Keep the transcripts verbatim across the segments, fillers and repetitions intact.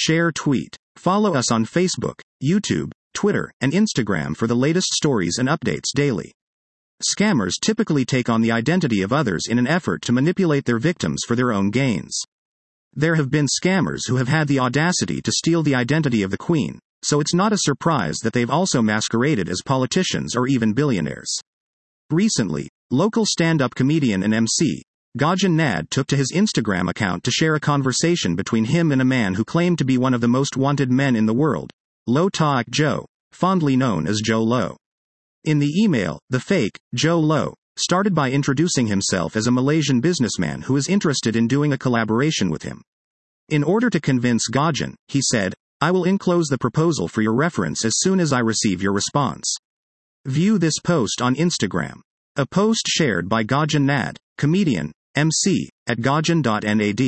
Share tweet. Follow us on Facebook, YouTube, Twitter, and Instagram for the latest stories and updates daily. Scammers typically take on the identity of others in an effort to manipulate their victims for their own gains. There have been scammers who have had the audacity to steal the identity of the Queen, so it's not a surprise that they've also masqueraded as politicians or even billionaires. Recently, local stand-up comedian and M C, Gajan Nad, took to his Instagram account to share a conversation between him and a man who claimed to be one of the most wanted men in the world, Lo Taek Joe, fondly known as Joe Lo. In the email, the fake, Joe Lo, started by introducing himself as a Malaysian businessman who is interested in doing a collaboration with him. In order to convince Gajan, he said, "I will enclose the proposal for your reference as soon as I receive your response." View this post on Instagram. A post shared by Gajan Nad, comedian, M C, at gajan dot nad.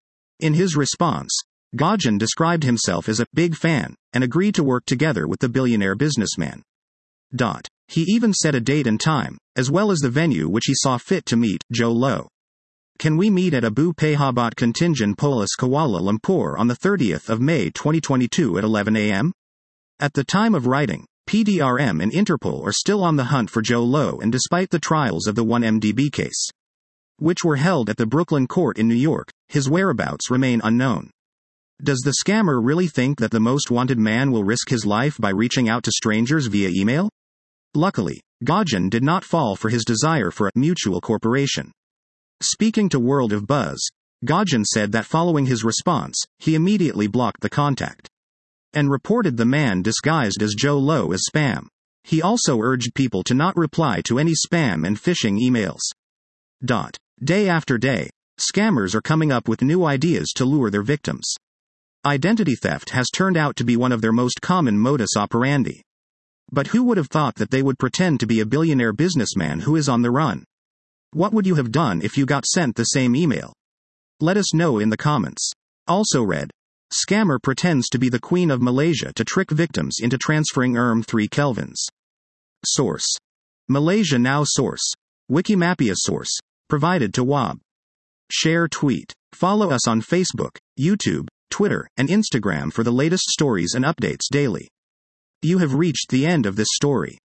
In his response, Gajan described himself as a big fan and agreed to work together with the billionaire businessman. Dot. He even set a date and time, as well as the venue which he saw fit to meet Joe Lo. "Can we meet at Abu Pejabat Contingent Polis Kuala Lumpur on the thirtieth of May twenty twenty-two at eleven a m? At the time of writing, P D R M and Interpol are still on the hunt for Joe Lo, and despite the trials of the one M D B case, which were held at the Brooklyn court in New York, his whereabouts remain unknown." Does the scammer really think that the most wanted man will risk his life by reaching out to strangers via email? Luckily, Gajan did not fall for his desire for a mutual corporation. Speaking to World of Buzz, Gajan said that following his response, he immediately blocked the contact and reported the man disguised as Joe Lo as spam. He also urged people to not reply to any spam and phishing emails. Dot. Day after day, scammers are coming up with new ideas to lure their victims. Identity theft has turned out to be one of their most common modus operandi. But who would have thought that they would pretend to be a billionaire businessman who is on the run? What would you have done if you got sent the same email? Let us know in the comments. Also read, scammer pretends to be the Queen of Malaysia to trick victims into transferring E R M three kelvins. Source. Malaysia Now. Source. Wikimapia. Source. Provided to W A B. Share tweet. Follow us on Facebook, YouTube, Twitter, and Instagram for the latest stories and updates daily. You have reached the end of this story.